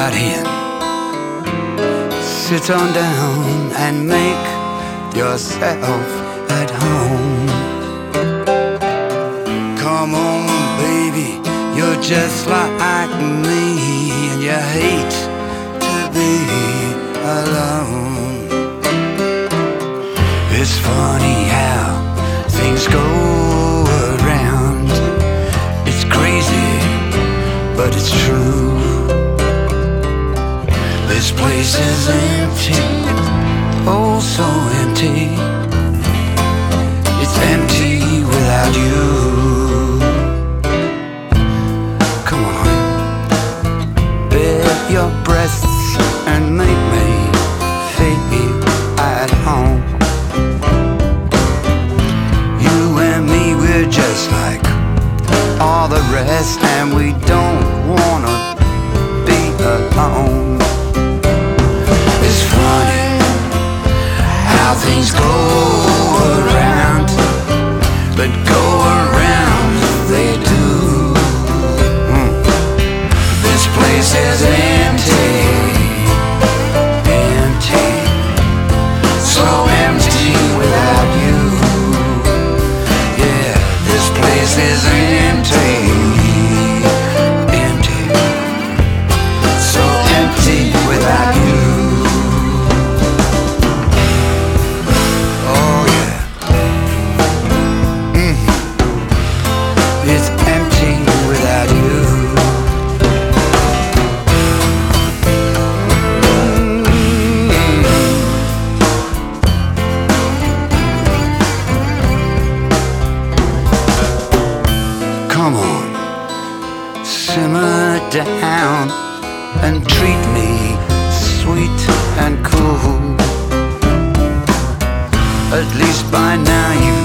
right here. Sit on down and make yourself at home. Come on, baby, you're just like me, and you hate to be alone. It's funny how things go around. It's crazy, but it's true. This place is empty, oh so empty. It's empty without you. Come on, honey, bare your breasts and make me feel at home. You and me, we're just like all the rest, and we don't wanna be alone. It's funny how things go around, but go around they do. This place is empty, empty, so empty without you. Yeah, this place is empty, empty, so empty without you. It's empty without you. Come on, simmer down and treat me sweet and cool. At least by now you